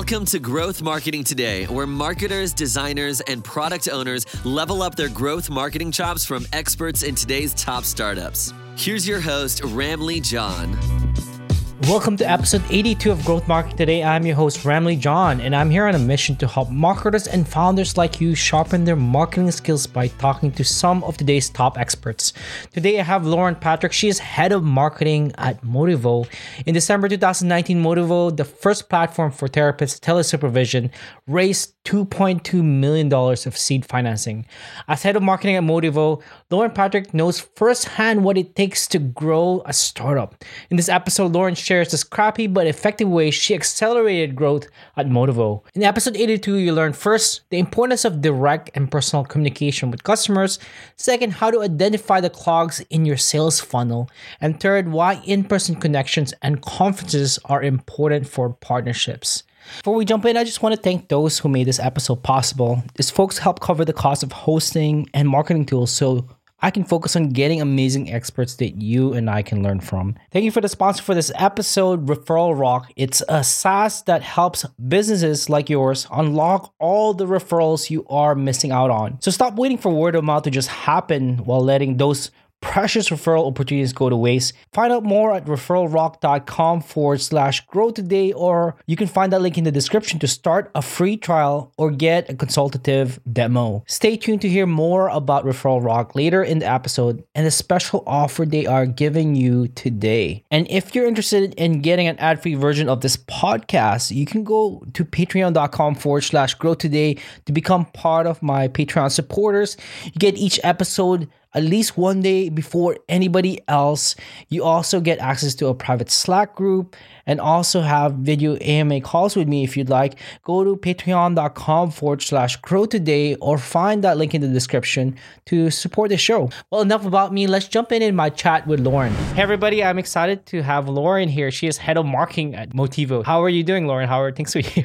Welcome to Growth Marketing Today, where marketers, designers, and product owners level up their growth marketing chops from experts in today's top startups. Here's your host, Ramlee John. Welcome to episode 82 of Growth Marketing Today. I'm your host, Ramlee John, and I'm here on a mission to help marketers and founders like you sharpen their marketing skills by talking to some of today's top experts. Today, I have Lauren Patrick. She is head of marketing at Motivo. In December 2019, Motivo, the first platform for therapists telesupervision, raised $2.2 million of seed financing. As head of marketing at Motivo, Lauren Patrick knows firsthand what it takes to grow a startup. In this episode, Lauren shares the scrappy but effective way she accelerated growth at Motivo. In episode 82, you learn first, the importance of direct and personal communication with customers. Second, how to identify the clogs in your sales funnel. And third, why in-person connections and conferences are important for partnerships. Before we jump in, I just want to thank those who made this episode possible. These folks help cover the cost of hosting and marketing tools so I can focus on getting amazing experts that you and I can learn from. Thank you for the sponsor for this episode, Referral Rock. It's a SaaS that helps businesses like yours unlock all the referrals you are missing out on. So stop waiting for word of mouth to just happen while letting those precious referral opportunities go to waste. Find out more at referralrock.com/grow today, or you can find that link in the description to start a free trial or get a consultative demo. Stay tuned to hear more about Referral Rock later in the episode and the special offer they are giving you today. And if you're interested in getting an ad-free version of this podcast, you can go to patreon.com/grow today to become part of my Patreon supporters. You get each episode at least one day before anybody else. You also get access to a private Slack group and also have video AMA calls with me if you'd like. Go to patreon.com/grow today or find that link in the description to support the show. Well, enough about me. Let's jump in my chat with Lauren. Hey everybody, I'm excited to have Lauren here. She is head of marketing at Motivo. How are you doing, Lauren? How are things with you?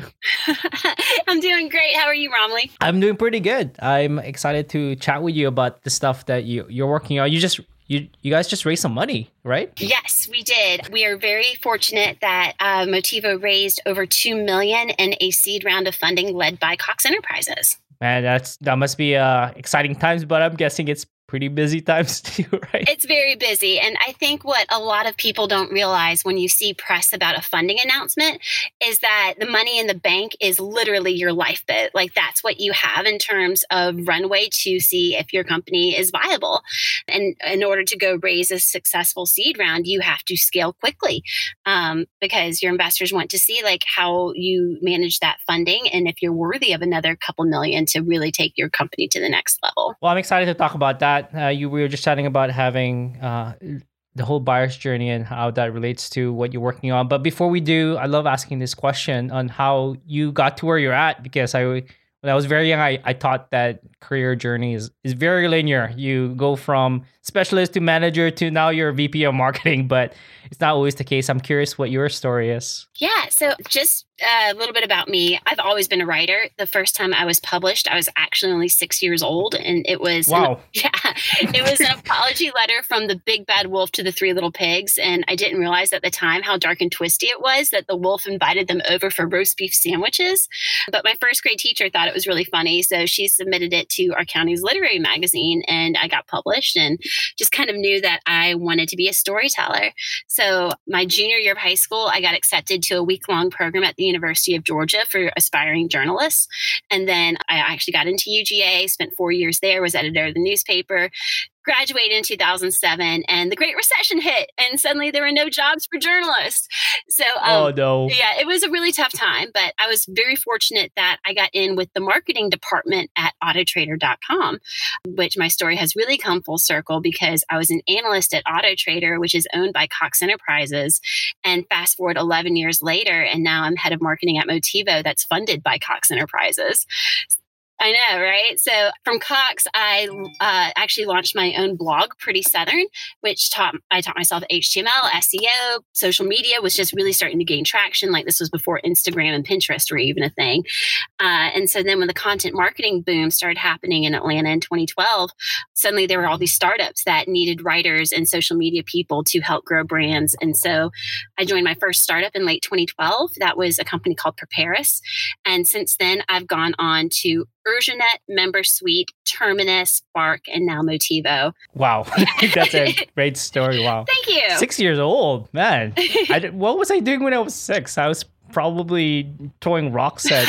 I'm doing great. How are you, Ramlee? I'm doing pretty good. I'm excited to chat with you about the stuff that you're working on. You guys just raised some money, right? Yes, we did. We are very fortunate that Motivo raised over $2 million in a seed round of funding led by Cox Enterprises. Man, that must be exciting times, but I'm guessing it's pretty busy times too, right? It's very busy. And I think what a lot of people don't realize when you see press about a funding announcement is that the money in the bank is literally your lifeboat. Like that's what you have in terms of runway to see if your company is viable. And in order to go raise a successful seed round, you have to scale quickly because your investors want to see like how you manage that funding and if you're worthy of another couple million to really take your company to the next level. Well, I'm excited to talk about that. We were just chatting about having the whole buyer's journey and how that relates to what you're working on. But before we do, I love asking this question on how you got to where you're at, because when I was very young, I thought that career journey is very linear. You go from specialist to manager to now you're a VP of marketing, but it's not always the case. I'm curious what your story is. Yeah, so just a little bit about me. I've always been a writer. The first time I was published, I was actually only 6 years old, and it was it was an apology letter from the big bad wolf to the three little pigs, and I didn't realize at the time how dark and twisty it was that the wolf invited them over for roast beef sandwiches. But my first grade teacher thought it was really funny, so she submitted it to our county's literary magazine, and I got published and just kind of knew that I wanted to be a storyteller. So my junior year of high school, I got accepted to a week-long program at the University of Georgia for aspiring journalists. And then I actually got into UGA, spent 4 years there, was editor of the newspaper, graduated in 2007, and the Great Recession hit, and suddenly there were no jobs for journalists. So, oh no. Yeah, it was a really tough time, but I was very fortunate that I got in with the marketing department at Autotrader.com, which my story has really come full circle because I was an analyst at Autotrader, which is owned by Cox Enterprises. And fast forward 11 years later, and now I'm head of marketing at Motivo that's funded by Cox Enterprises. I know, right? So from Cox, I actually launched my own blog, Pretty Southern, which I taught myself HTML, SEO, social media was just really starting to gain traction. Like this was before Instagram and Pinterest were even a thing. And so then when the content marketing boom started happening in Atlanta in 2012, suddenly there were all these startups that needed writers and social media people to help grow brands. And so I joined my first startup in late 2012. That was a company called Preparis. And since then, I've gone on to Urjanet, MemberSuite, Terminus, Spark, and now Motivo. Wow. That's a great story. Wow. Thank you. 6 years old, man. What was I doing when I was 6? I was probably throwing rocks at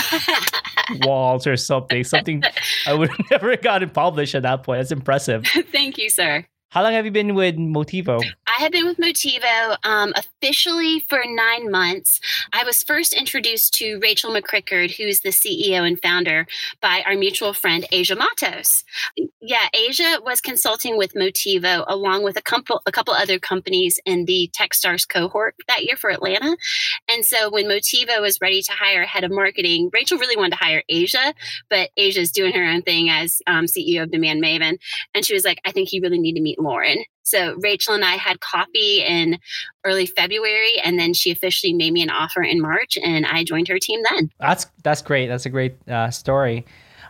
walls or something. Something I would have never gotten published at that point. That's impressive. Thank you, sir. How long have you been with Motivo? I have been with Motivo officially for 9 months. I was first introduced to Rachel McCrickard, who's the CEO and founder, by our mutual friend, Asia Matos. Yeah, Asia was consulting with Motivo along with a couple other companies in the Techstars cohort that year for Atlanta. And so when Motivo was ready to hire a head of marketing, Rachel really wanted to hire Asia, but Asia's doing her own thing as CEO of Demand Maven. And she was like, I think you really need to meet Lauren. So Rachel and I had coffee in early February, and then she officially made me an offer in March, and I joined her team then. That's great. That's a great story.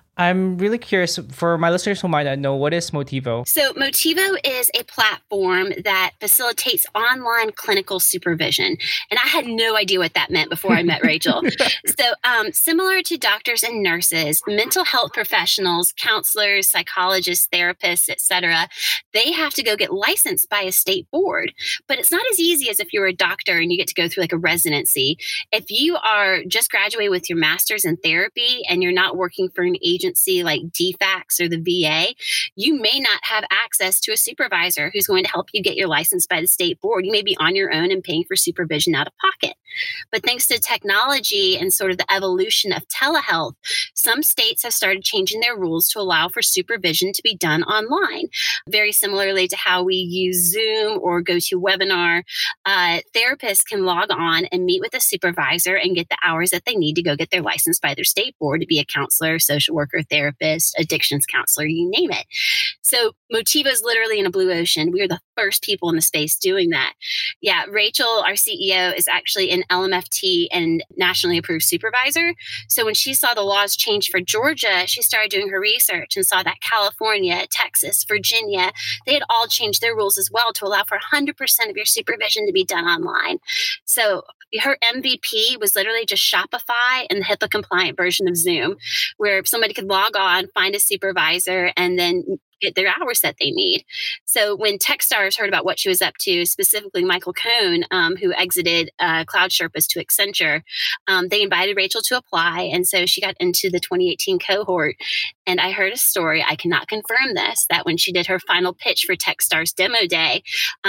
I'm really curious for my listeners who might not know, what is Motivo? So Motivo is a platform that facilitates online clinical supervision. And I had no idea what that meant before I met Rachel. So similar to doctors and nurses, mental health professionals, counselors, psychologists, therapists, etc., they have to go get licensed by a state board. But it's not as easy as if you're a doctor and you get to go through like a residency. If you are just graduated with your master's in therapy and you're not working for an agency like DFACS or the VA, you may not have access to a supervisor who's going to help you get your license by the state board. You may be on your own and paying for supervision out of pocket. But thanks to technology and sort of the evolution of telehealth, some states have started changing their rules to allow for supervision to be done online. Very similarly to how we use Zoom or GoToWebinar, therapists can log on and meet with a supervisor and get the hours that they need to go get their license by their state board to be a counselor, social worker, therapist, addictions counselor, you name it. So Motivo is literally in a blue ocean. We are the first people in the space doing that. Yeah, Rachel, our CEO, is actually an LMFT and nationally approved supervisor. So when she saw the laws change for Georgia, she started doing her research and saw that California, Texas, Virginia, they had all changed their rules as well to allow for 100% of your supervision to be done online. So her MVP was literally just Shopify and the HIPAA compliant version of Zoom, where somebody could log on, find a supervisor, and then get their hours that they need. So when Techstars heard about what she was up to, specifically Michael Cohn, who exited Cloud Sherpas to Accenture, they invited Rachel to apply. And so she got into the 2018 cohort. And I heard a story, I cannot confirm this, that when she did her final pitch for Techstars Demo Day,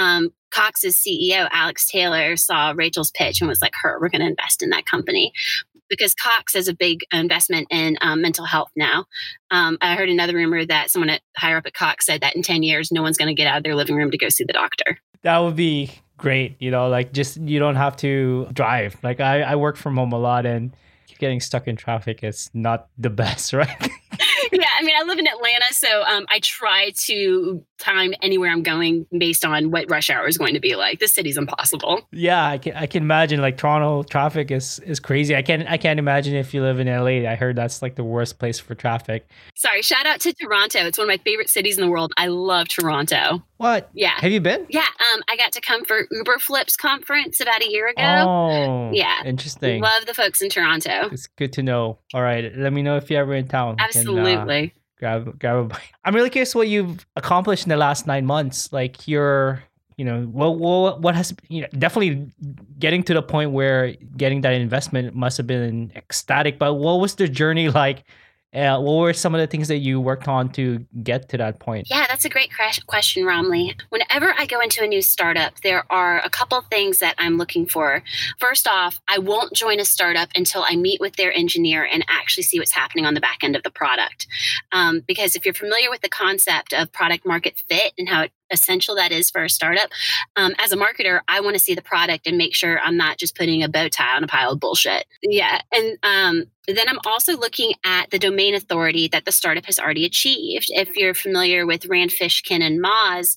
Cox's CEO, Alex Taylor, saw Rachel's pitch and was like, we're going to invest in that company. Because Cox has a big investment in mental health now. I heard another rumor that someone higher up at Cox said that in 10 years, no one's going to get out of their living room to go see the doctor. That would be great. Like just, you don't have to drive. Like I work from home a lot, and getting stuck in traffic is not the best, right? Yeah, I mean, I live in Atlanta, so I try to time anywhere I'm going based on what rush hour is going to be like. The city's impossible. Yeah, I can imagine. Like Toronto traffic is crazy. I can't imagine if you live in LA. I heard that's like the worst place for traffic. Sorry, shout out to Toronto. It's one of my favorite cities in the world. I love Toronto. What? Yeah. Have you been? Yeah. I got to come for Uber Flips conference about a year ago. Oh, yeah. Interesting. Love the folks in Toronto. It's good to know. All right. Let me know if you're ever in town. Absolutely. Grab a bite. I'm really curious what you've accomplished in the last 9 months. Like what has, definitely getting to the point where getting that investment must have been ecstatic, but what was the journey like? What were some of the things that you worked on to get to that point? Yeah, that's a great question, Romley. Whenever I go into a new startup, there are a couple things that I'm looking for. First off, I won't join a startup until I meet with their engineer and actually see what's happening on the back end of the product. Because if you're familiar with the concept of product market fit and how it essential that is for a startup. As a marketer, I want to see the product and make sure I'm not just putting a bow tie on a pile of bullshit. Yeah. And then I'm also looking at the domain authority that the startup has already achieved. If you're familiar with Rand Fishkin and Moz,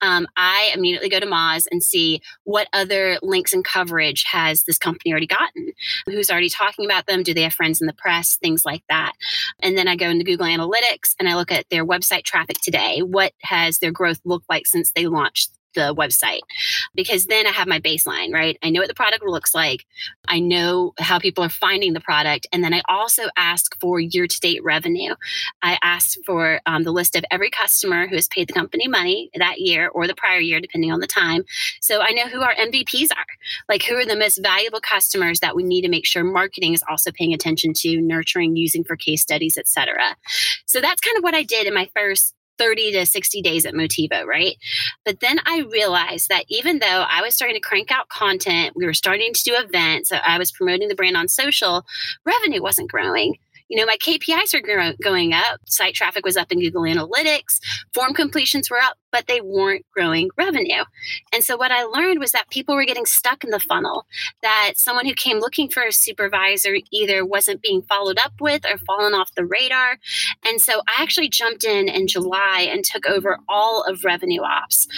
I immediately go to Moz and see what other links and coverage has this company already gotten, who's already talking about them, do they have friends in the press, things like that. And then I go into Google Analytics and I look at their website traffic today. What has their growth looked like since they launched the website? Because then I have my baseline, right? I know what the product looks like. I know how people are finding the product. And then I also ask for year-to-date revenue. I ask for the list of every customer who has paid the company money that year or the prior year, depending on the time. So I know who our MVPs are, like who are the most valuable customers that we need to make sure marketing is also paying attention to, nurturing, using for case studies, et cetera. So that's kind of what I did in my first 30 to 60 days at Motivo, right? But then I realized that even though I was starting to crank out content, we were starting to do events, so I was promoting the brand on social, revenue wasn't growing. My KPIs were going up. Site traffic was up in Google Analytics. Form completions were up, but they weren't growing revenue. And so what I learned was that people were getting stuck in the funnel, that someone who came looking for a supervisor either wasn't being followed up with or fallen off the radar. And so I actually jumped in July and took over all of revenue ops.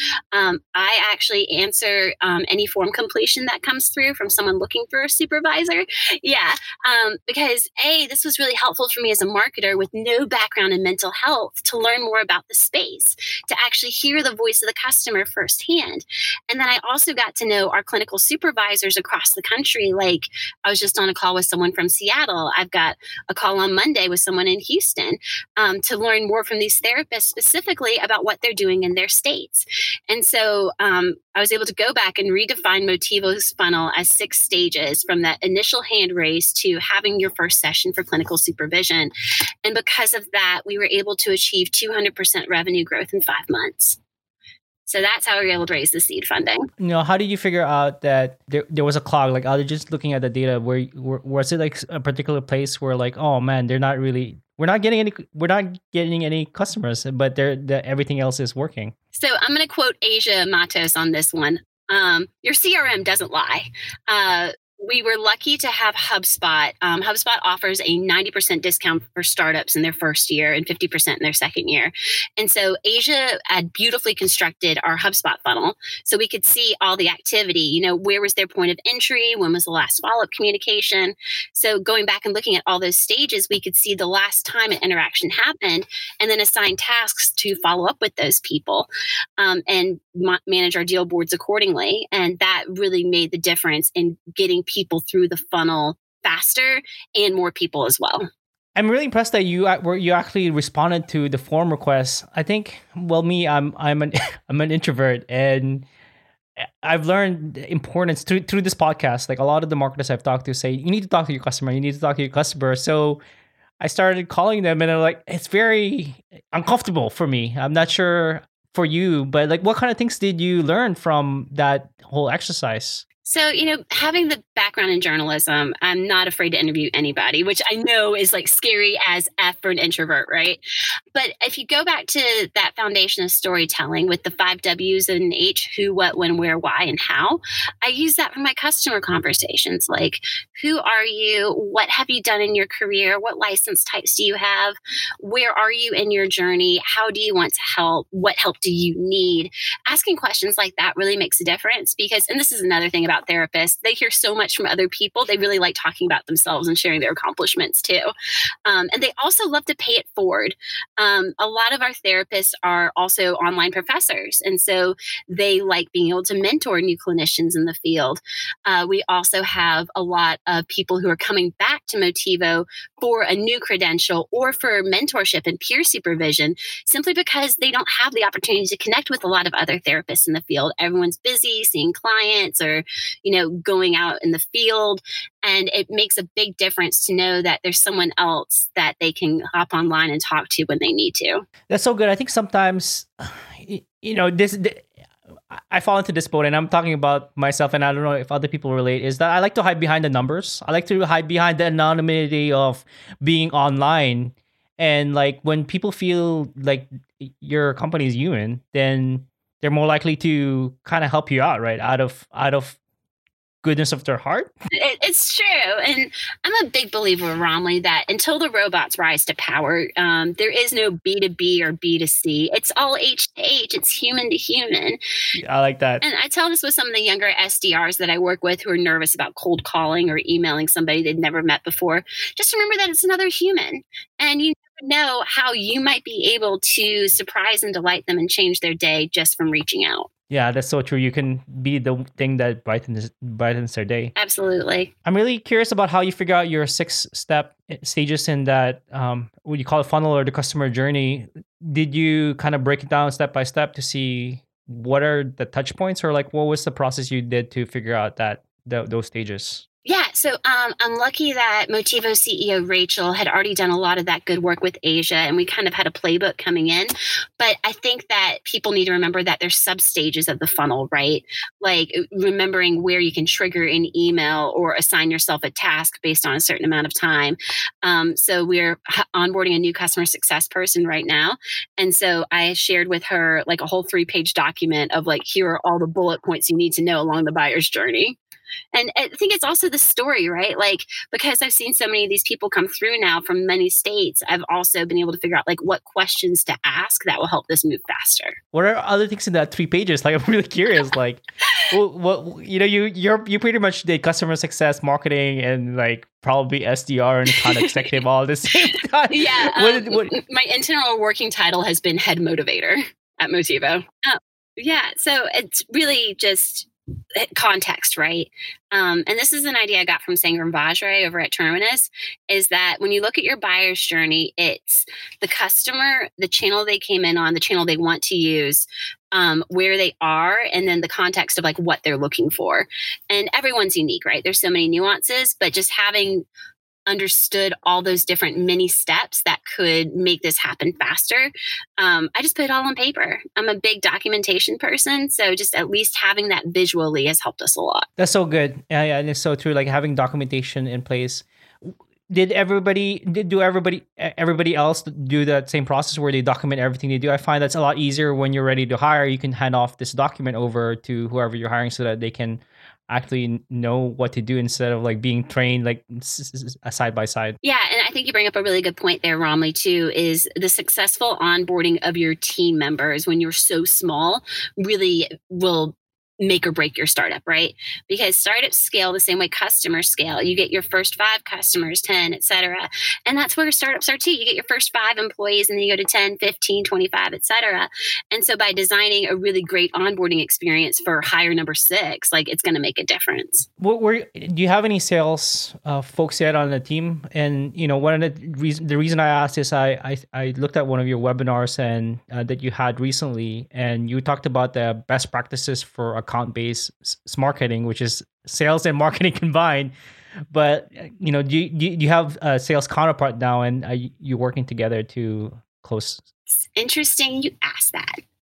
I actually answer any form completion that comes through from someone looking for a supervisor. Yeah, because this was really helpful for me as a marketer with no background in mental health to learn more about the space, to actually hear the voice of the customer firsthand. And then I also got to know our clinical supervisors across the country. Like I was just on a call with someone from Seattle. I've got a call on Monday with someone in Houston to learn more from these therapists specifically about what they're doing in their states. And so I was able to go back and redefine Motivo's funnel as 6 stages, from that initial hand raise to having your first session for clinical supervision. And because of that, we were able to achieve 200% revenue growth in 5 months. So that's how we were able to raise the seed funding. How did you figure out that there was a clog? Like, are they just looking at the data? Was it like a particular place where like, oh man, we're not getting any customers, but everything else is working? So I'm going to quote Asia Matos on this one. Your CRM doesn't lie. We were lucky to have HubSpot. HubSpot offers a 90% discount for startups in their first year and 50% in their second year. And so Asia had beautifully constructed our HubSpot funnel so we could see all the activity. Where was their point of entry? When was the last follow-up communication? So going back and looking at all those stages, we could see the last time an interaction happened and then assign tasks to follow up with those people and manage our deal boards accordingly. And that really made the difference in getting people through the funnel faster and more people as well. I'm really impressed that you actually responded to the form requests. I think, I'm an introvert, and I've learned the importance through this podcast. Like a lot of the marketers I've talked to say, you need to talk to your customer. You need to talk to your customer. So I started calling them, and they're like, it's very uncomfortable for me. I'm not sure for you, but like, what kind of things did you learn from that whole exercise? So, having the background in journalism, I'm not afraid to interview anybody, which I know is like scary as F for an introvert, right? But if you go back to that foundation of storytelling with the 5 W's and H, who, what, when, where, why, and how, I use that for my customer conversations. Like, who are you? What have you done in your career? What license types do you have? Where are you in your journey? How do you want to help? What help do you need? Asking questions like that really makes a difference because, and this is another thing about therapists, they hear so much from other people. They really like talking about themselves and sharing their accomplishments too. And they also love to pay it forward. A lot of our therapists are also online professors. And so they like being able to mentor new clinicians in the field. We also have a lot of people who are coming back to Motivo for a new credential or for mentorship and peer supervision, simply because they don't have the opportunity to connect with a lot of other therapists in the field. Everyone's busy seeing clients or going out in the field. And it makes a big difference to know that there's someone else that they can hop online and talk to when they need to. That's so good. I think sometimes, I fall into this boat, and I'm talking about myself, and I don't know if other people relate, is that I like to hide behind the numbers. I like to hide behind the anonymity of being online. And like when people feel like your company is human, then they're more likely to kind of help you out, right? Out of goodness of their heart. It's true. And I'm a big believer, Ramli, that until the robots rise to power, there is no B2B or B2C. It's all H to H. It's human to human. I like that. And I tell this with some of the younger SDRs that I work with who are nervous about cold calling or emailing somebody they've never met before. Just remember that it's another human. And you never know how you might be able to surprise and delight them and change their day just from reaching out. Yeah, that's so true. You can be the thing that brightens their day. Absolutely. I'm really curious about how you figure out your 6-step stages in that, what you call it, funnel or the customer journey. Did you kind of break it down step by step to see what are the touch points, or like what was the process you did to figure out those stages? Yeah, so I'm lucky that Motivo CEO Rachel had already done a lot of that good work with Asia, and we kind of had a playbook coming in. But I think that people need to remember that there's sub-stages of the funnel, right? Like remembering where you can trigger an email or assign yourself a task based on a certain amount of time. So we're onboarding a new customer success person right now. And so I shared with her like a whole 3-page document of like, here are all the bullet points you need to know along the buyer's journey. And I think it's also the story, right? Like, because I've seen so many of these people come through now from many states, I've also been able to figure out like what questions to ask that will help this move faster. What are other things in that 3 pages? Like, I'm really curious. Like, what you pretty much did customer success, marketing, and like probably SDR and account executive all at the same time. Yeah. My internal working title has been head motivator at Motivo. Yeah. So it's really just context, right? And this is an idea I got from Sangram Vajre over at Terminus, is that when you look at your buyer's journey, it's the customer, the channel they came in on, the channel they want to use, where they are, and then the context of like what they're looking for. And everyone's unique, right? There's so many nuances, but just having understood all those different mini steps that could make this happen faster. I just put it all on paper. I'm a big documentation person, so just at least having that visually has helped us a lot. That's so good. Yeah, and it's so true. Like having documentation in place. Did everybody else do that same process where they document everything they do? I find that's a lot easier when you're ready to hire. You can hand off this document over to whoever you're hiring so that they can actually know what to do instead of like being trained like side by side. Yeah, and I think you bring up a really good point there, Ramli, too, is the successful onboarding of your team members when you're so small really will make or break your startup, right? Because startups scale the same way customers scale. You get your first 5 customers, 10, et cetera. And that's where startups are too. You get your first 5 employees and then you go to 10, 15, 25, et cetera. And so by designing a really great onboarding experience for hire number 6, like it's going to make a difference. Do you have any sales folks yet on the team? And you know, one of the reason I asked is I looked at one of your webinars and that you had recently, and you talked about the best practices for account-based marketing, which is sales and marketing combined. But you know, do you have a sales counterpart now, and are you working together to close? It's interesting you asked that.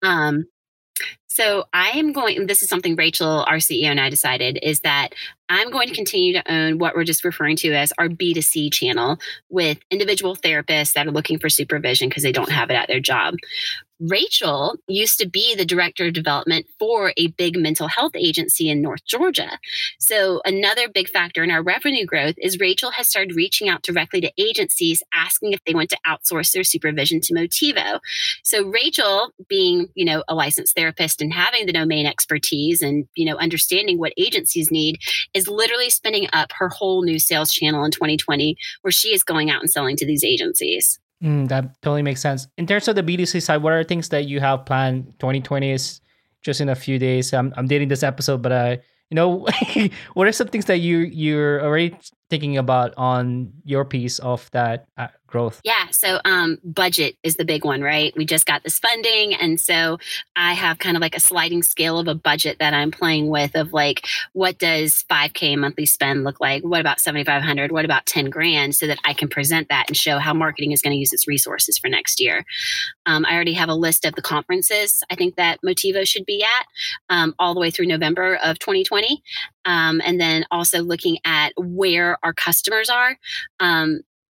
So this is something Rachel, our CEO, and I decided, is that I'm going to continue to own what we're just referring to as our B2C channel with individual therapists that are looking for supervision because they don't have it at their job. Rachel used to be the director of development for a big mental health agency in North Georgia. So another big factor in our revenue growth is Rachel has started reaching out directly to agencies asking if they want to outsource their supervision to Motivo. So Rachel, being, you know, a licensed therapist and having the domain expertise and, you know, understanding what agencies need, is literally spinning up her whole new sales channel in 2020 where she is going out and selling to these agencies. That totally makes sense. In terms of the B2C side, what are things that you have planned? 2020 is just in a few days. I'm dating this episode, but you know, what are some things that you're already thinking about on your piece of that growth? Yeah. So budget is the big one, right? We just got this funding. And so I have kind of like a sliding scale of a budget that I'm playing with of like, what does $5,000 monthly spend look like? What about $7,500? What about $10,000? So that I can present that and show how marketing is going to use its resources for next year. I already have a list of the conferences I think that Motivo should be at all the way through November of 2020. And then also looking at where our customers are.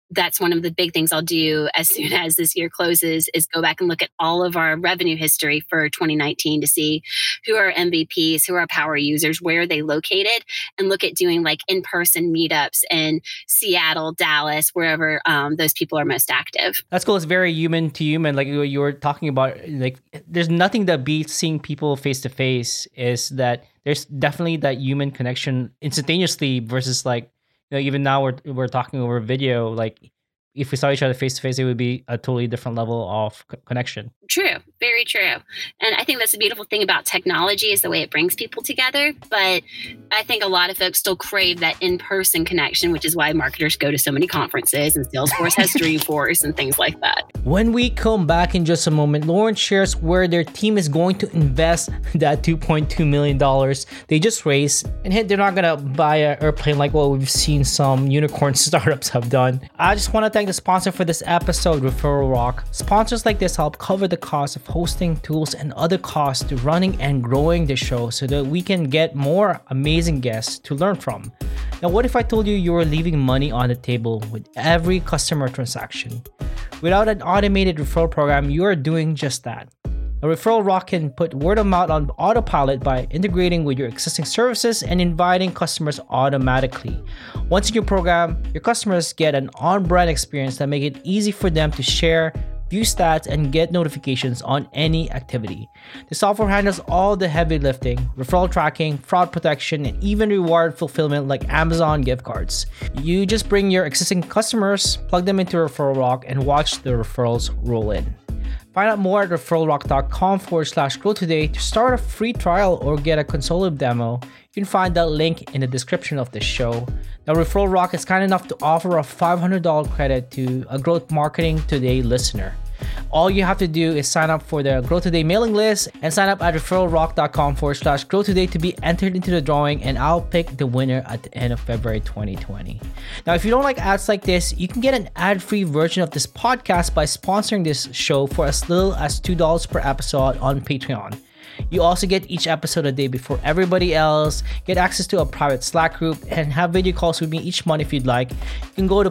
that's one of the big things I'll do as soon as this year closes is go back and look at all of our revenue history for 2019 to see who are MVPs, who are power users, where are they located, and look at doing like in-person meetups in Seattle, Dallas, wherever those people are most active. That's cool. It's very human to human. Like you were talking about, like there's nothing that beats seeing people face to face. Is that there's definitely that human connection instantaneously versus like, even now we're talking over video. Like if we saw each other face to face, it would be a totally different level of connection. True. Very true. And I think that's the beautiful thing about technology is the way it brings people together. But I think a lot of folks still crave that in-person connection, which is why marketers go to so many conferences and Salesforce has Dreamforce and things like that. When we come back in just a moment, Lauren shares where their team is going to invest that $2.2 million they just raised. And they're not going to buy an airplane like what we've seen some unicorn startups have done. I just want to thank the sponsor for this episode, Referral Rock. Sponsors like this help cover the cost of hosting, tools, and other costs to running and growing the show so that we can get more amazing guests to learn from. Now, what if I told you were leaving money on the table with every customer transaction? Without an automated referral program, you are doing just that. A Referral Rock can put word of mouth on autopilot by integrating with your existing services and inviting customers automatically. Once in your program, your customers get an on-brand experience that makes it easy for them to share, view stats, and get notifications on any activity. The software handles all the heavy lifting, referral tracking, fraud protection, and even reward fulfillment like Amazon gift cards. You just bring your existing customers, plug them into Referral Rock, and watch the referrals roll in. Find out more at referralrock.com/grow today to start a free trial or get a consultative demo. You can find that link in the description of the show. Now, Referral Rock is kind enough to offer a $500 credit to a Growth Marketing Today listener. All you have to do is sign up for the Grow Today mailing list and sign up at referralrock.com/grow today to be entered into the drawing, and I'll pick the winner at the end of February 2020. Now, if you don't like ads like this, you can get an ad-free version of this podcast by sponsoring this show for as little as $2 per episode on Patreon. You also get each episode a day before everybody else, get access to a private Slack group, and have video calls with me each month if you'd like. You can go to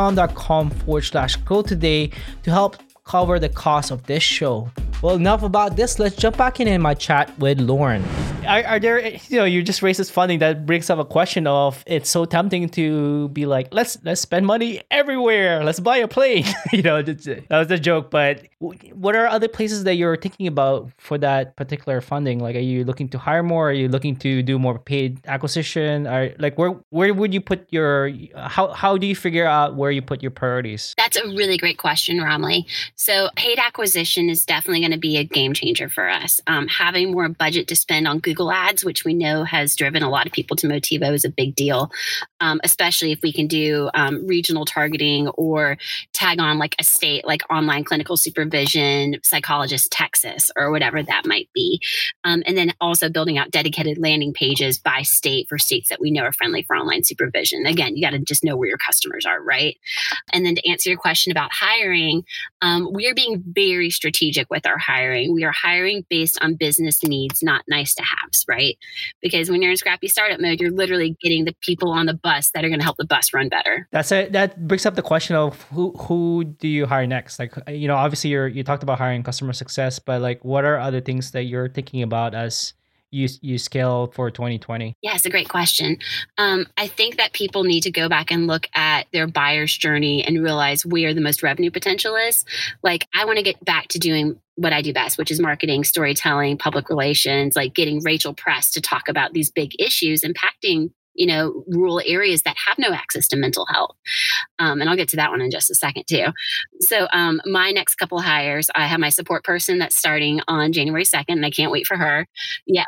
patreon.com/grow today to help cover the cost of this show. Well, enough about this. Let's jump back in my chat with Lauren. Are there, you just raised this funding that brings up a question of it's so tempting to be like, let's spend money everywhere. Let's buy a plane. That was a joke. But what are other places that you're thinking about for that particular funding? Like, are you looking to hire more? Are you looking to do more paid acquisition? Or like, where would you put your, how do you figure out where you put your priorities? That's a really great question, Ramli. So paid acquisition is definitely going to be a game changer for us. Having more budget to spend on Google Ads, which we know has driven a lot of people to Motivo, is a big deal, especially if we can do regional targeting or tag on like a state, like online clinical supervision, psychologist Texas, or whatever that might be. And then also building out dedicated landing pages by state for states that we know are friendly for online supervision. Again, you got to just know where your customers are, right? And then to answer your question about hiring, we are being very strategic with our hiring. We are hiring based on business needs, not nice to haves, right? Because when you're in scrappy startup mode, you're literally getting the people on the bus that are going to help the bus run better. That brings up the question of who do you hire next? Like, obviously you talked about hiring customer success, but like, what are other things that you're thinking about as you scale for 2020? Yeah, it's a great question. I think that people need to go back and look at their buyer's journey and realize where the most revenue potential is. Like, I want to get back to doing what I do best, which is marketing, storytelling, public relations, like getting Rachel Press to talk about these big issues impacting rural areas that have no access to mental health. And I'll get to that one in just a second too. So my next couple hires, I have my support person that's starting on January 2nd, and I can't wait for her. Yeah.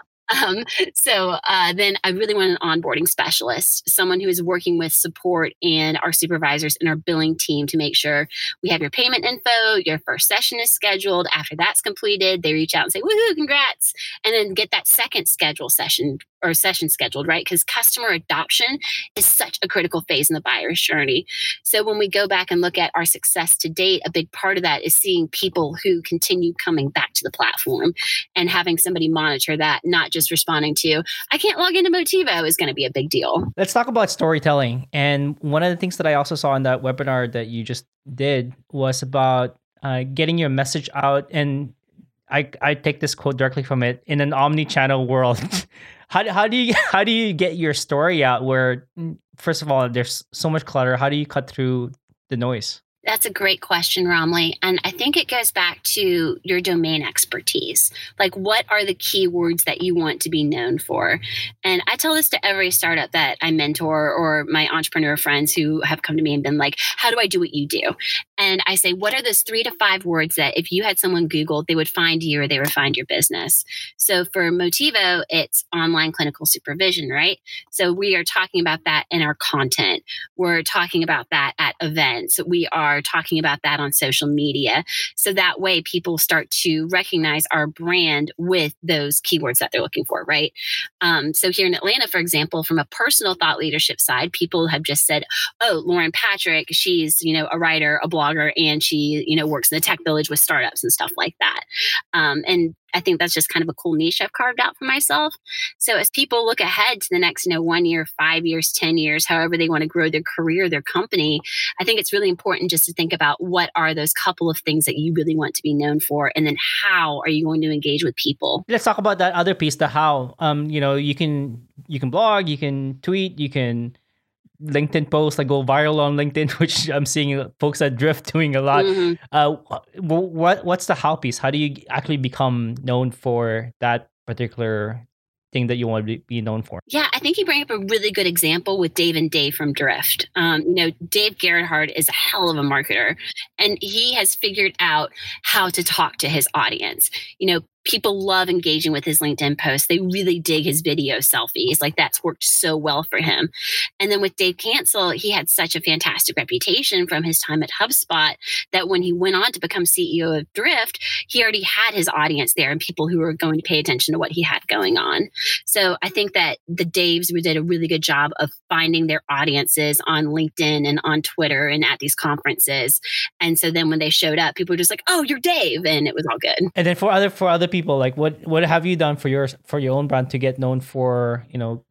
Then I really want an onboarding specialist, someone who is working with support and our supervisors and our billing team to make sure we have your payment info, your first session is scheduled. After that's completed, they reach out and say, woohoo, congrats. And then get that second schedule session or session scheduled, right? Because customer adoption is such a critical phase in the buyer's journey. So when we go back and look at our success to date, a big part of that is seeing people who continue coming back to the platform and having somebody monitor that, not just responding to, I can't log into Motivo is going to be a big deal. Let's talk about storytelling. And one of the things that I also saw in that webinar that you just did was about getting your message out. And I take this quote directly from it: in an omni-channel world. How do you get your story out where, first of all, there's so much clutter? How do you cut through the noise? That's a great question, Ramli. And I think it goes back to your domain expertise. Like, what are the keywords that you want to be known for? And I tell this to every startup that I mentor or my entrepreneur friends who have come to me and been like, how do I do what you do? And I say, what are those 3 to 5 words that if you had someone Googled, they would find you or they would find your business? So for Motivo, it's online clinical supervision, right? So we are talking about that in our content. We're talking about that at events. We are talking about that on social media. So that way people start to recognize our brand with those keywords that they're looking for, right? So here in Atlanta, for example, from a personal thought leadership side, people have just said, oh, Lauren Patrick, she's, a writer, a blogger, and she, works in the tech village with startups and stuff like that. And I think that's just kind of a cool niche I've carved out for myself. So as people look ahead to the next, 1 year, 5 years, 10 years, however they want to grow their career, their company, I think it's really important just to think about what are those couple of things that you really want to be known for, and then how are you going to engage with people? Let's talk about that other piece, the how. You can blog, you can tweet, you can LinkedIn posts like go viral on LinkedIn, which I'm seeing folks at Drift doing a lot. Mm-hmm. What's the how piece? How do you actually become known for that particular thing that you want to be known for? Yeah, I think you bring up a really good example with Dave and Dave from Drift. Dave Gerhardt is a hell of a marketer, and he has figured out how to talk to his audience. People love engaging with his LinkedIn posts. They really dig his video selfies. Like, that's worked so well for him. And then with Dave Cancel, he had such a fantastic reputation from his time at HubSpot that when he went on to become CEO of Drift, he already had his audience there and people who were going to pay attention to what he had going on. So I think that the Daves did a really good job of finding their audiences on LinkedIn and on Twitter and at these conferences. And so then when they showed up, people were just like, oh, you're Dave. And it was all good. And then for other people, like what have you done for your own brand to get known for,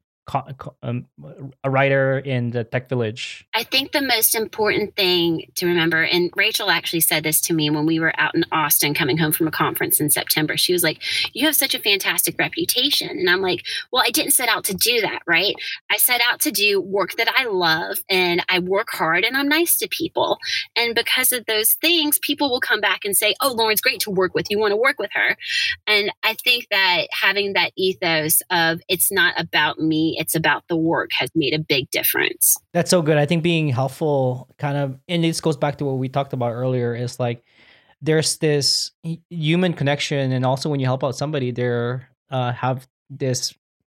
a writer in the tech village? I think the most important thing to remember, and Rachel actually said this to me when we were out in Austin coming home from a conference in September. She was like, you have such a fantastic reputation. And I'm like, well, I didn't set out to do that, right? I set out to do work that I love, and I work hard, and I'm nice to people. And because of those things, people will come back and say, oh, Lauren's great to work with. You want to work with her. And I think that having that ethos of it's not about me, it's about the work has made a big difference. That's so good. I think being helpful kind of, and this goes back to what we talked about earlier, is like there's this human connection. And also when you help out somebody, they have this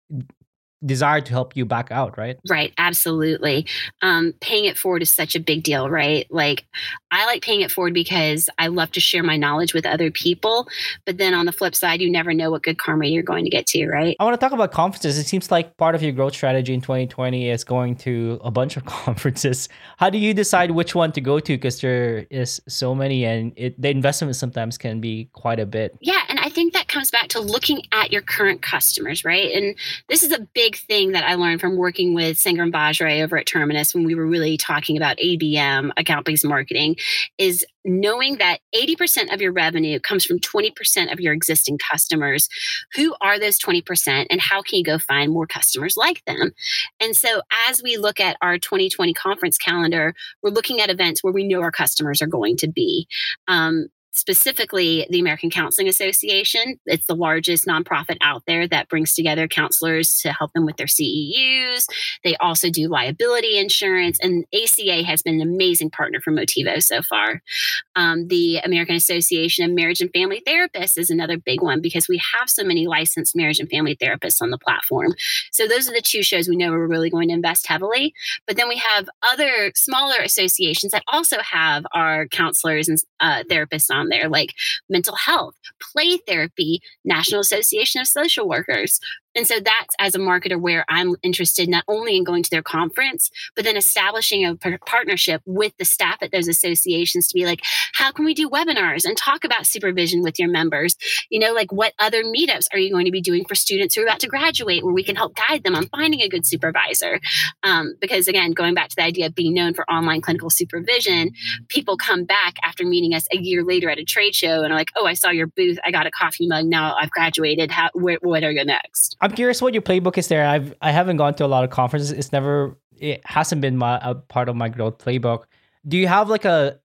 desire to help you back out, right? Right. Absolutely. Paying it forward is such a big deal, right? Like, I like paying it forward because I love to share my knowledge with other people. But then on the flip side, you never know what good karma you're going to get to, right? I want to talk about conferences. It seems like part of your growth strategy in 2020 is going to a bunch of conferences. How do you decide which one to go to? Because there is so many, and the investment sometimes can be quite a bit. Yeah. And I think that comes back to looking at your current customers, right? And this is a big thing that I learned from working with Sangram Bajre over at Terminus when we were really talking about ABM, account-based marketing, is knowing that 80% of your revenue comes from 20% of your existing customers. Who are those 20%, and how can you go find more customers like them? And so as we look at our 2020 conference calendar, we're looking at events where we know our customers are going to be. Specifically, the American Counseling Association. It's the largest nonprofit out there that brings together counselors to help them with their CEUs. They also do liability insurance, and ACA has been an amazing partner for Motivo so far. The American Association of Marriage and Family Therapists is another big one because we have so many licensed marriage and family therapists on the platform. So those are the two shows we know we're really going to invest heavily. But then we have other smaller associations that also have our counselors and therapists on there, like mental health, play therapy, National Association of Social Workers, And so that's, as a marketer, where I'm interested not only in going to their conference, but then establishing a partnership with the staff at those associations to be like, how can we do webinars and talk about supervision with your members? Like what other meetups are you going to be doing for students who are about to graduate where we can help guide them on finding a good supervisor? Because again, going back to the idea of being known for online clinical supervision, people come back after meeting us a year later at a trade show and are like, oh, I saw your booth. I got a coffee mug. Now I've graduated. What are you next? I'm curious what your playbook is there. I haven't gone to a lot of conferences. It hasn't been a part of my growth playbook. Do you have like a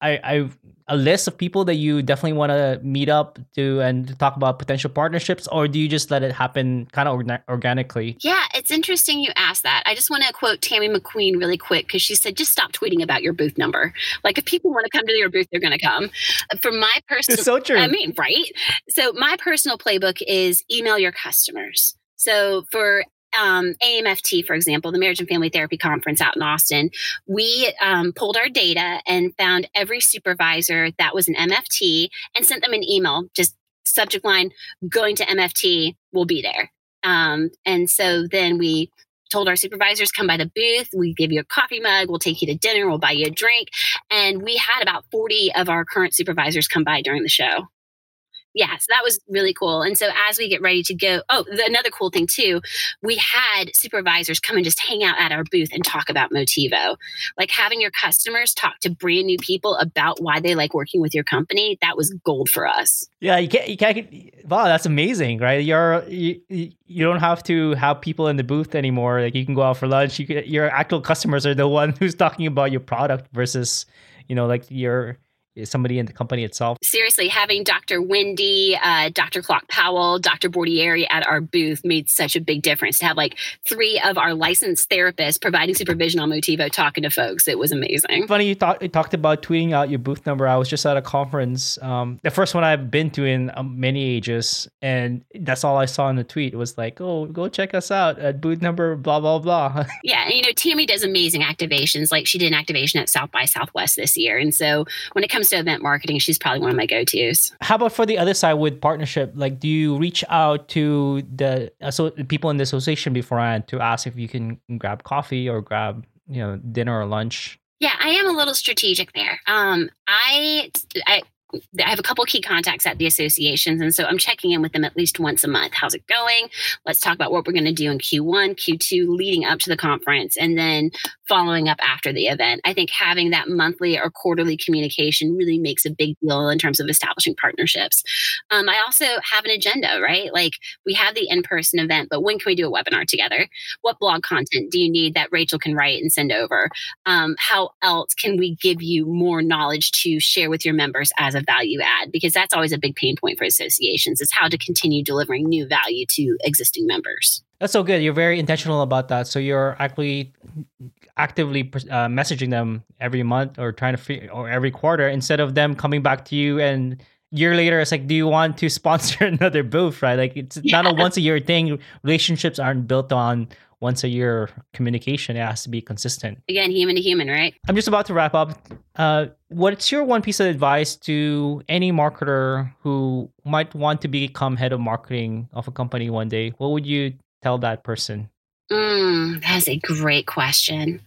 list of people that you definitely want to meet up to and talk about potential partnerships, or do you just let it happen kind of organically? Yeah, it's interesting you asked that. I just want to quote Tammy McQueen really quick because she said, just stop tweeting about your booth number. Like if people want to come to your booth, they're going to come. For my personal, it's so true. I mean, right? So my personal playbook is email your customers. So for AMFT, for example, the Marriage and Family Therapy Conference out in Austin, we pulled our data and found every supervisor that was an MFT and sent them an email, just subject line, going to MFT, we'll be there. And so then we told our supervisors, come by the booth, we give you a coffee mug, we'll take you to dinner, we'll buy you a drink. And we had about 40 of our current supervisors come by during the show. Yeah, so that was really cool. And so as we get ready to go, another cool thing too, we had supervisors come and just hang out at our booth and talk about Motivo. Like having your customers talk to brand new people about why they like working with your company, that was gold for us. Yeah, you can't. Wow, that's amazing, right? You don't have to have people in the booth anymore. Like you can go out for lunch. Your actual customers are the one who's talking about your product versus, like somebody in the company itself. Seriously, having Dr. Wendy, Dr. Clock Powell, Dr. Bordieri at our booth made such a big difference. To have like 3 of our licensed therapists providing supervision on Motivo talking to folks, it was amazing. Funny you talked about tweeting out your booth number. I was just at a conference, the first one I've been to in many ages, and that's all I saw in the tweet. It was like, oh, go check us out at booth number blah blah blah. Yeah, and Tammy does amazing activations. Like she did an activation at South by Southwest this year, and so when it comes to event marketing, she's probably one of my go-tos. How about for the other side with partnership? Like, do you reach out to the people in the association beforehand to ask if you can grab coffee or grab dinner or lunch? Yeah, I am a little strategic there. I have a couple key contacts at the associations, and so I'm checking in with them at least once a month. How's it going? Let's talk about what we're going to do in Q1, Q2, leading up to the conference, and then following up after the event. I think having that monthly or quarterly communication really makes a big deal in terms of establishing partnerships. I also have an agenda, right? Like we have the in-person event, but when can we do a webinar together? What blog content do you need that Rachel can write and send over? How else can we give you more knowledge to share with your members as a value add? Because that's always a big pain point for associations, is how to continue delivering new value to existing members. That's so good. You're very intentional about that. So you're actually actively messaging them every month or or every quarter, instead of them coming back to you and year later it's like, do you want to sponsor another booth, right? Like it's not a once a year thing. Relationships aren't built on once a year communication. It has to be consistent. Again, human to human, right? I'm just about to wrap up. What's your one piece of advice to any marketer who might want to become head of marketing of a company one day? What would you tell that person? That's a great question.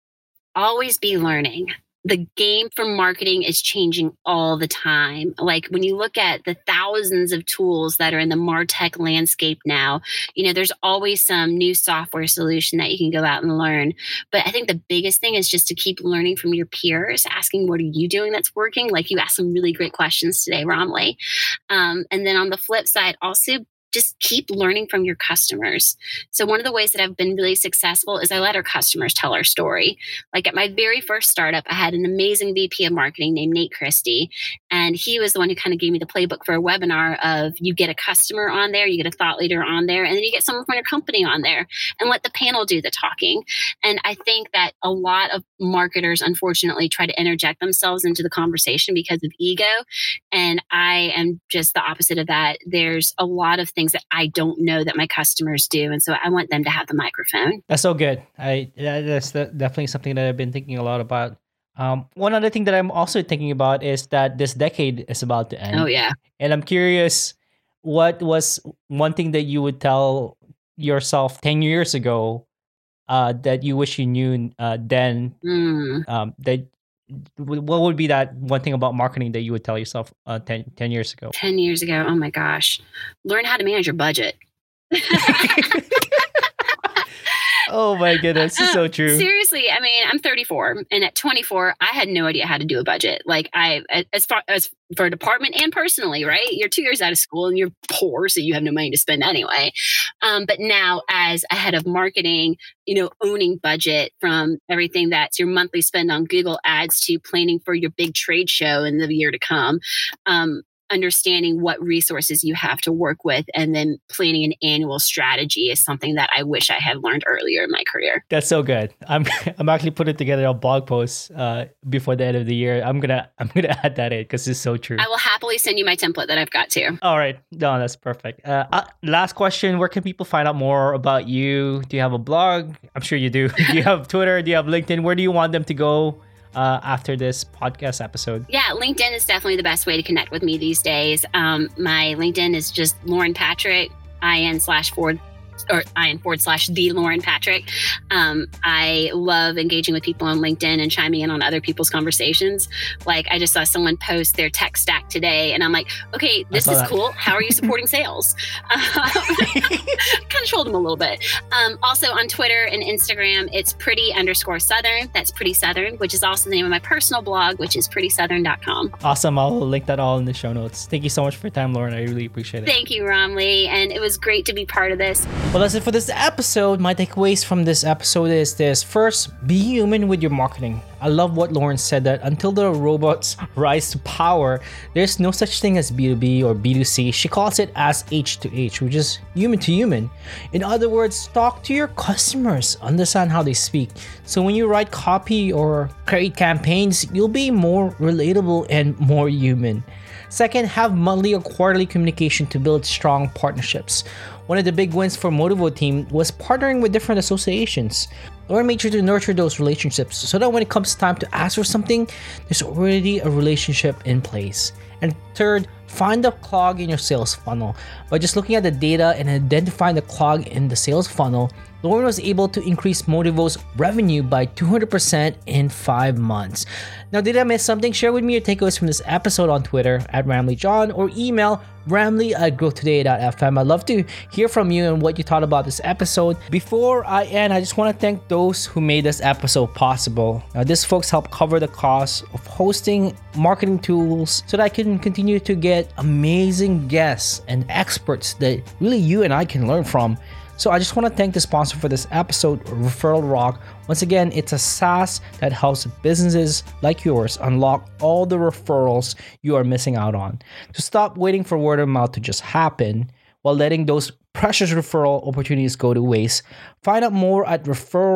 Always be learning. The game for marketing is changing all the time. Like when you look at the thousands of tools that are in the MarTech landscape now, there's always some new software solution that you can go out and learn. But I think the biggest thing is just to keep learning from your peers, asking, what are you doing that's working? Like you asked some really great questions today, Ramli. And then on the flip side, also just keep learning from your customers. So one of the ways that I've been really successful is I let our customers tell our story. Like at my very first startup, I had an amazing VP of marketing named Nate Christie. And he was the one who kind of gave me the playbook for a webinar of you get a customer on there, you get a thought leader on there, and then you get someone from your company on there and let the panel do the talking. And I think that a lot of marketers, unfortunately, try to interject themselves into the conversation because of ego. And I am just the opposite of that. There's a lot of things that I don't know that my customers do. And so I want them to have the microphone. That's so good. That's definitely something that I've been thinking a lot about. One other thing that I'm also thinking about is that this decade is about to end. Oh, yeah. And I'm curious, what was one thing that you would tell yourself 10 years ago that you wish you knew then? What would be that one thing about marketing that you would tell yourself 10 years ago? 10 years ago. Oh my gosh. Learn how to manage your budget. Oh my goodness, it's so true. Seriously, I mean, I'm 34, and at 24, I had no idea how to do a budget. Like as far as for a department and personally, right? You're 2 years out of school and you're poor, so you have no money to spend anyway. But now, as a head of marketing, owning budget from everything that's your monthly spend on Google Ads to planning for your big trade show in the year to come. Understanding what resources you have to work with and then planning an annual strategy is something that I wish I had learned earlier in my career. That's so good. I'm actually putting together a blog post before the end of the year. I'm gonna add that in because it's so true. I will happily send you my template that I've got too. All right, no, that's perfect. Last question: where can people find out more about you? Do you have a blog? I'm sure you do. Do you have Twitter? Do you have LinkedIn? Where do you want them to go after this podcast episode? Yeah, LinkedIn is definitely the best way to connect with me these days. My LinkedIn is just Lauren Patrick, IN/the Lauren Patrick. I love engaging with people on LinkedIn and chiming in on other people's conversations. Like I just saw someone post their tech stack today and I'm like, okay, this is cool. How are you supporting sales? Kind of trolled them a little bit. Also on Twitter and Instagram, it's pretty_Southern. That's Pretty Southern, which is also the name of my personal blog, which is prettysouthern.com. Awesome. I'll link that all in the show notes. Thank you so much for your time, Lauren. I really appreciate it. Thank you, Ramlee. And it was great to be part of this. Well, that's it for this episode. My takeaways from this episode is this. First, be human with your marketing. I love what Lauren said, that until the robots rise to power, there's no such thing as B2B or B2C. She calls it as H to H, which is human to human. In other words, talk to your customers, understand how they speak. So when you write copy or create campaigns, you'll be more relatable and more human. Second, have monthly or quarterly communication to build strong partnerships. One of the big wins for Motivo team was partnering with different associations. Lauren made sure to nurture those relationships so that when it comes time to ask for something, there's already a relationship in place. And third, find the clog in your sales funnel. By just looking at the data and identifying the clog in the sales funnel, Lauren was able to increase Motivo's revenue by 200% in 5 months. Now, did I miss something? Share with me your takeaways from this episode on Twitter @RamleyJohn or email ramley@growtoday.fm. I'd love to hear from you and what you thought about this episode. Before I end, I just want to thank those who made this episode possible. Now, these folks help cover the cost of hosting marketing tools so that I can continue to get amazing guests and experts that really you and I can learn from. So I just want to thank the sponsor for this episode, Referral Rock. Once again, it's a SaaS that helps businesses like yours unlock all the referrals you are missing out on. To stop waiting for word of mouth to just happen while letting those precious referral opportunities go to waste. Find out more at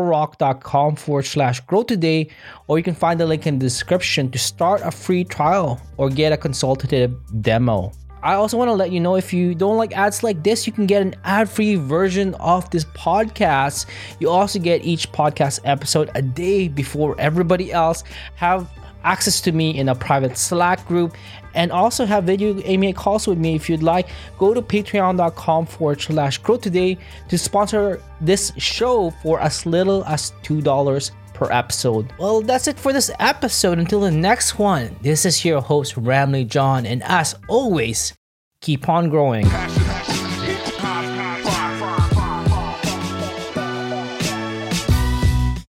referralrock.com/grow today, or you can find the link in the description to start a free trial or get a consultative demo. I also want to let you know, if you don't like ads like this, you can get an ad-free version of this podcast. You also get each podcast episode a day before everybody else, have access to me in a private Slack group, and also have video AMA calls with me. If you'd like, go to patreon.com/grow today to sponsor this show for as little as $2 per episode. Well, that's it for this episode. Until the next one, this is your host, Ramlee John, and as always, keep on growing.